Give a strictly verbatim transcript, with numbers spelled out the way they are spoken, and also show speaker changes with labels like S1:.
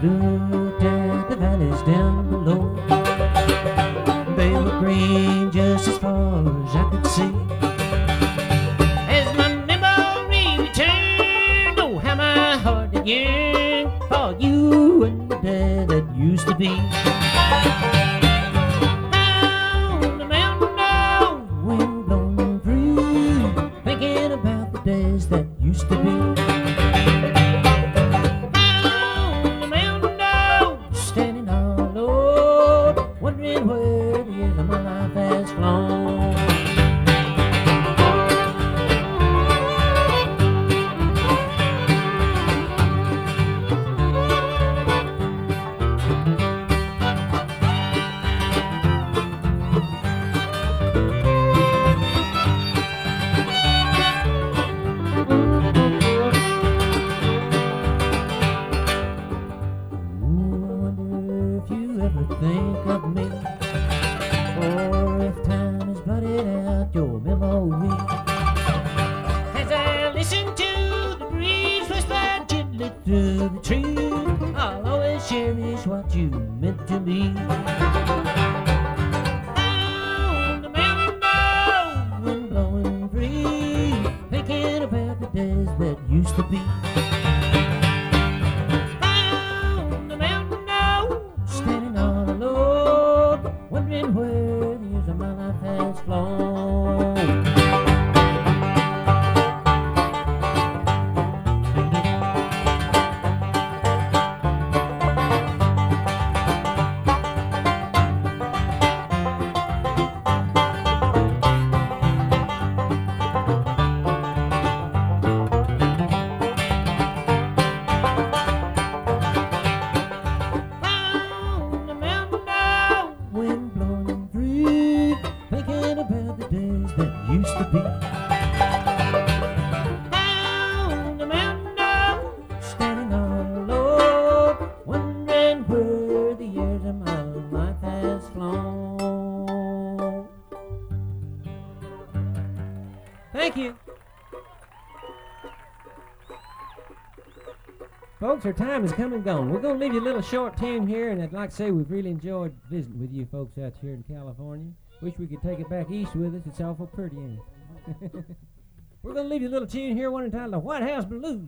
S1: looked at the valleys down below. They were green just as far as I could see. As my memory returned, oh, how my heart did yearn for you and the day that used to be. On the mountain now, wind blowing free, thinking about the days that used to be. On the mountain now, standing all alone, wondering where the years of my life has flown. Think of me, or if time has blotted out your memory. As I listen to the breeze whisper gently through the trees, I'll always cherish what you meant to me. On the mountain now, wind blowing free, thinking about the days that used to be. Wondering where the years of my life has flown. That used to be. On the mountain now, standing all alone, wondering where the years of my life has flown. Thank you. Folks, our time has come and gone. We're going to leave you a little short tune here, and I'd like to say we've really enjoyed visiting with you folks out here in California. Wish we could take it back east with us. It's awful pretty, ain't it? We're going to leave you a little tune here, one entitled The White House Blues.